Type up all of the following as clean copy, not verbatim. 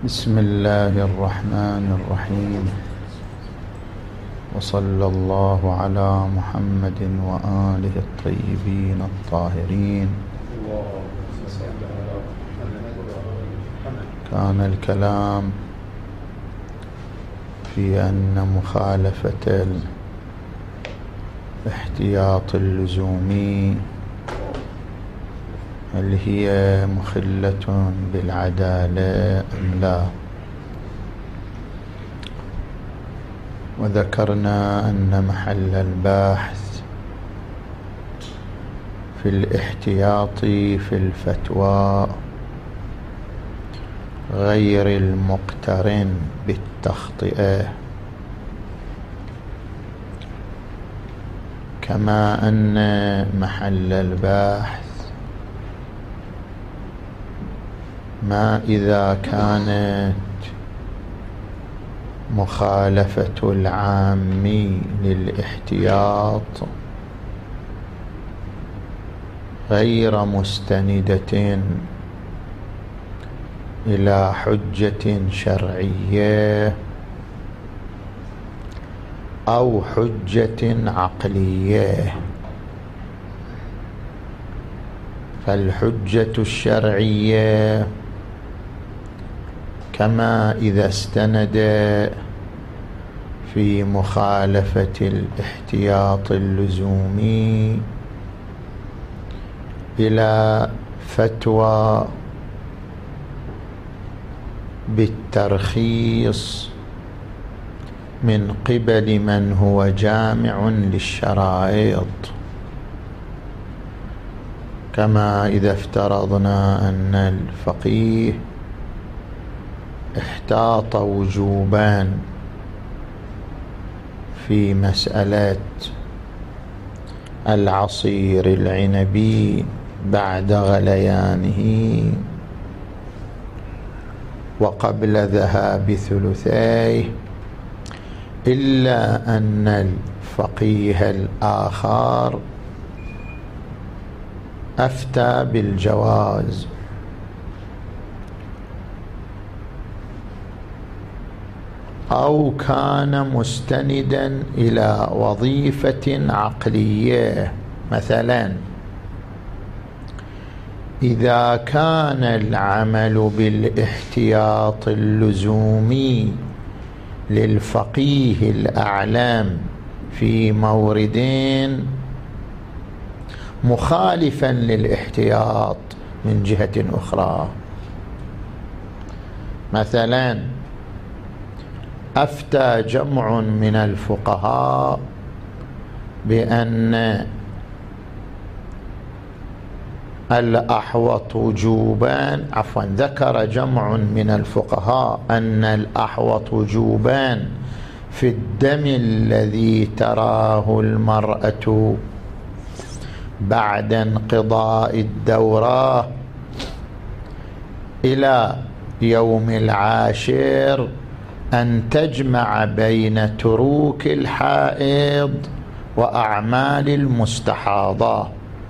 بسم الله الرحمن الرحيم، وصلى الله على محمد وآله الطيبين الطاهرين. كان الكلام في أن مخالفة الاحتياط اللزومي هل هي مخلة بالعدالة أم لا؟ وذكرنا أن محل البحث في الاحتياط في الفتوى غير المقترن بالتخطئة، كما أن محل البحث ما إذا كانت مخالفة العام للاحتياط غير مستندة إلى حجة شرعية أو حجة عقلية، فالحجة الشرعية كما إذا استند في مخالفة الاحتياط اللزومي إلى فتوى بالترخيص من قبل من هو جامع للشرائط، كما إذا افترضنا أن الفقيه احتاط وجوبا في مسألة العصير العنبي بعد غليانه وقبل ذهاب ثلثيه، إلا أن الفقيه الآخر أفتى بالجواز، أو كان مستندا إلى وظيفة عقلية. مثلا إذا كان العمل بالاحتياط اللزومي للفقيه الأعلم في موردين مخالفا للاحتياط من جهة أخرى، مثلا أفتى جمع من الفقهاء بأن الأحوط وجوبا، ذكر جمع من الفقهاء أن الأحوط وجوبا في الدم الذي تراه المرأة بعد انقضاء الدورة إلى يوم العاشر أن تجمع بين تروك الحائض وأعمال المستحاضة،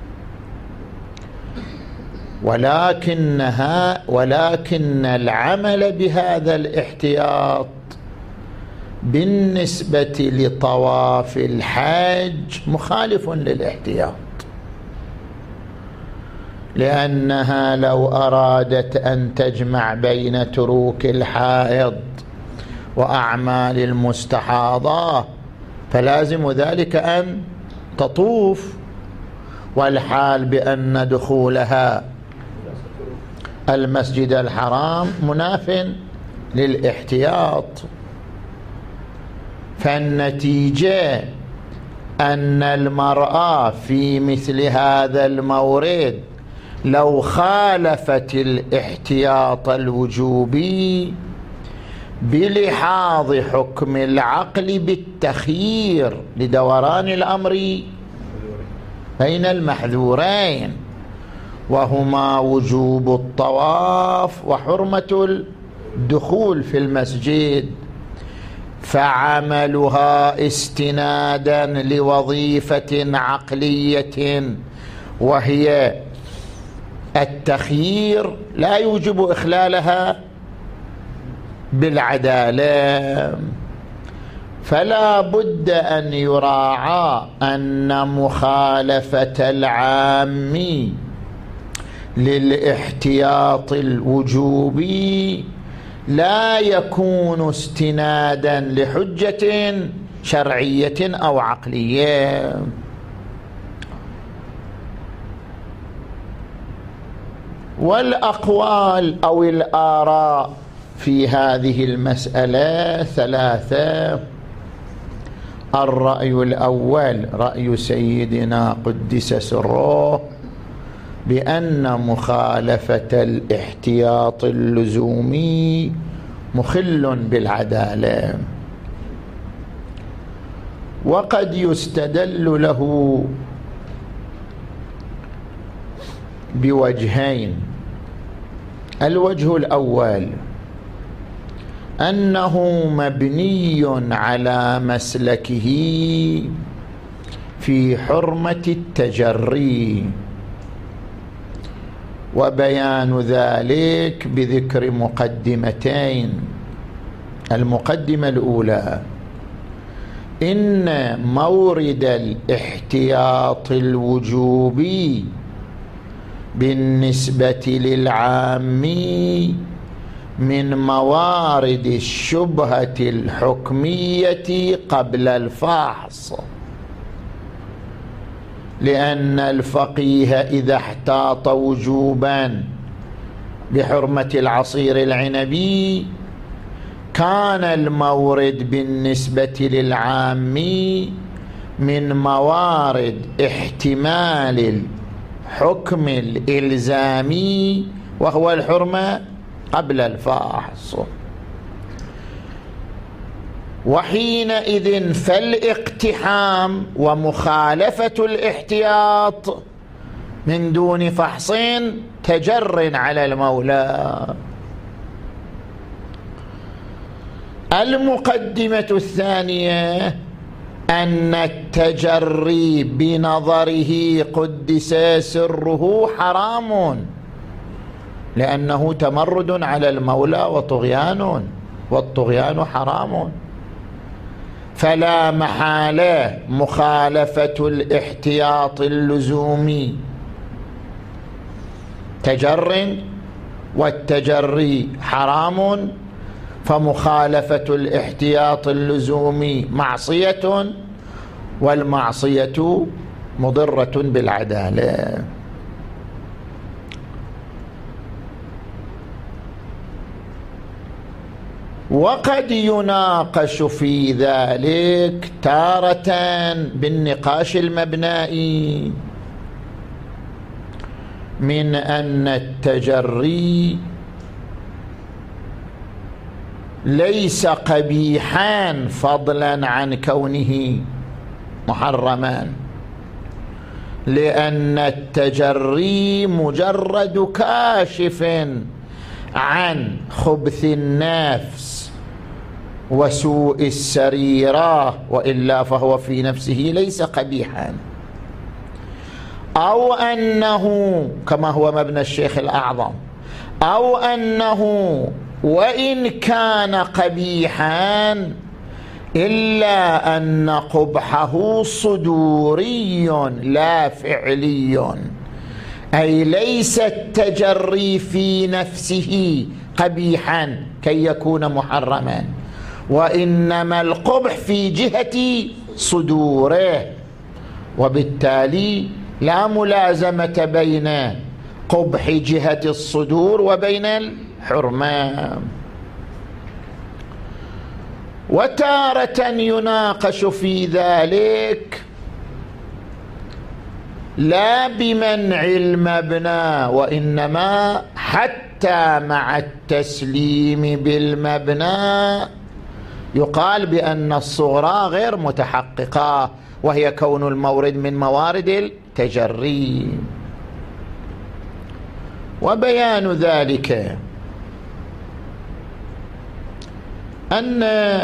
ولكن العمل بهذا الاحتياط بالنسبة لطواف الحج مخالف للاحتياط، لأنها لو أرادت أن تجمع بين تروك الحائض وأعمال المستحاضة فلازم ذلك أن تطوف، والحال بأن دخولها المسجد الحرام مناف للاحتياط. فالنتيجة أن المرأة في مثل هذا المورد لو خالفت الاحتياط الوجوبي بلحاظ حكم العقل بالتخيير لدوران الأمر بين المحذورين، وهما وجوب الطواف وحرمة الدخول في المسجد، فعملها استنادا لوظيفة عقلية وهي التخيير لا يوجب إخلالها بالعدالة. فلا بد أن يراعى أن مخالفة العام للاحتياط الوجوبي لا يكون استنادا لحجة شرعية أو عقلية. والأقوال أو الآراء في هذه المسألة ثلاثة. الرأي الأول رأي سيدنا قدس سره بأن مخالفة الاحتياط اللزومي مخل بالعدالة، وقد يستدل له بوجهين. الوجه الأول أنه مبني على مسلكه في حرمة التجري، وبيان ذلك بذكر مقدمتين. المقدمة الأولى: إن مورد الاحتياط الوجوبي بالنسبة للعام من موارد الشبهة الحكمية قبل الفحص، لأن الفقيه إذا احتاط وجوبا بحرمة العصير العنبي كان المورد بالنسبة للعام من موارد احتمال الحكم الإلزامي وهو الحرمة قبل الفحص. وحينئذ فالاقتحام ومخالفة الاحتياط من دون فحص تجر على المولى. المقدمة الثانية أن التجري بنظره قدس سره حرام، لأنه تمرد على المولى وطغيان، والطغيان حرام. فلا محالة مخالفة الاحتياط اللزومي تجر، والتجري حرام، فمخالفة الاحتياط اللزومي معصية، والمعصية مضرة بالعدالة. وقد يناقش في ذلك تارة بالنقاش المبنائي من أن التجري ليس قبيحا فضلا عن كونه محرما، لأن التجري مجرد كاشف عن خبث النفس وسوء السريرة، وإلا فهو في نفسه ليس قبيحا. أو أنه كما هو مبنى الشيخ الأعظم، أو أنه وإن كان قبيحا إلا أن قبحه صدوري لا فعلي، أي ليس التجري في نفسه قبيحا كي يكون محرما، وإنما القبح في جهة صدوره. وبالتالي لا ملازمة بين قبح جهة الصدور وبين الحرمة. وتارة يناقش في ذلك لا بمنع المبنى، وإنما حتى مع التسليم بالمبنى يقال بأن الصغرى غير متحققة، وهي كون المورد من موارد التجري. وبيان ذلك أن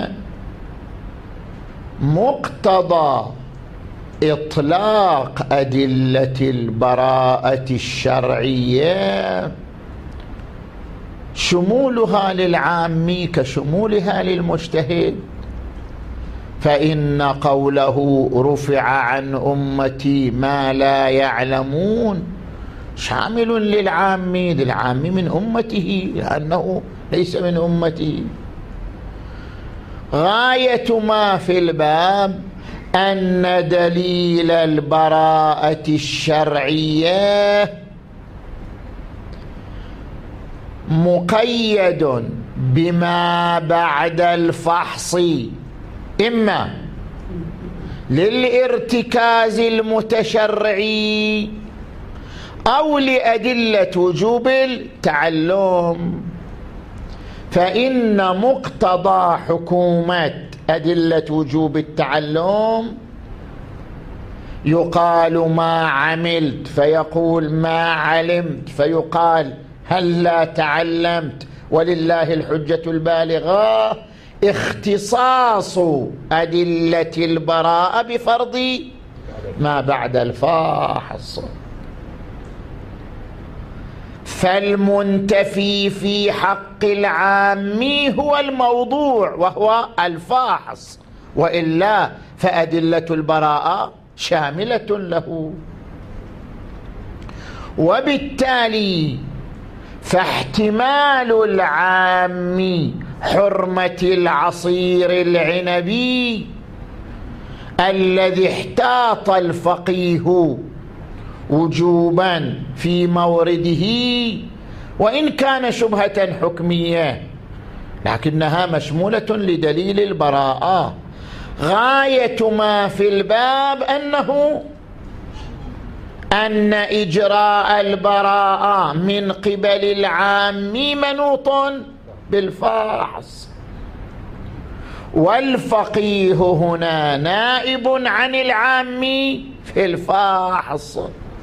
مقتضى إطلاق أدلة البراءة الشرعية شمولها للعام كشمولها للمجتهد، فإن قوله رفع عن أمتي ما لا يعلمون شامل للعام من أمته لأنه ليس من أمته. غاية ما في الباب أن دليل البراءة الشرعية مقيد بما بعد الفحص، إما للارتكاز المتشرعي أو لأدلة وجوب التعلم. فإن مقتضى حكومة أدلة وجوب التعلم يقال ما عملت، فيقول ما علمت، فيقال هل لا تعلمت، ولله الحجة البالغة. اختصاص أدلة البراءة بفرض ما بعد الفحص. فالمنتفي في حق العام هو الموضوع وهو الفاحص، وإلا فأدلة البراءة شاملة له. وبالتالي فاحتمال العام حرمة العصير العنبي الذي احتاط الفقيه وجوبا في مورده، وإن كان شبهة حكمية لكنها مشمولة لدليل البراءة. غاية ما في الباب أن إجراء البراءة من قبل العام منوط بالفحص، والفقيه هنا نائب عن العام في الفحص.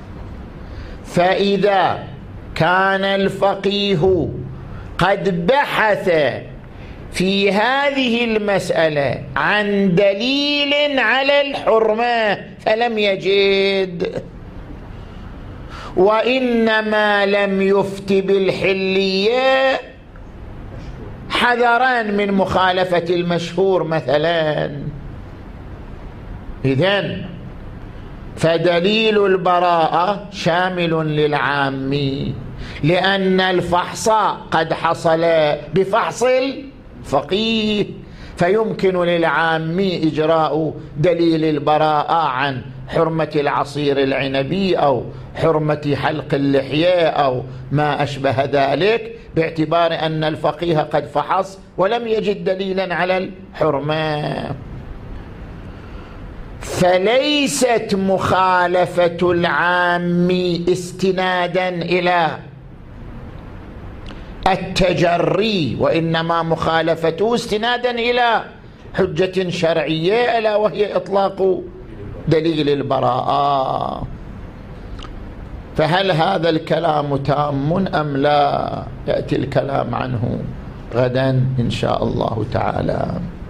فإذا كان الفقيه قد بحث في هذه المسألة عن دليل على الحرمة فلم يجد، وإنما لم يفت بالحلية حذرا من مخالفة المشهور مثلا، إذن فدليل البراءة شامل للعام، لأن الفحص قد حصل بفحص الفقيه، فيمكن للعام إجراء دليل البراءة عن حرمة العصير العنبي أو حرمة حلق اللحية أو ما أشبه ذلك، باعتبار أن الفقيه قد فحص ولم يجد دليلا على الحرمة. فليست مخالفة العام استنادا إلى التجري، وإنما مخالفته استنادا إلى حجة شرعية ألا وهي إطلاق دليل البراءة. فهل هذا الكلام تام أم لا؟ يأتي الكلام عنه غدا إن شاء الله تعالى.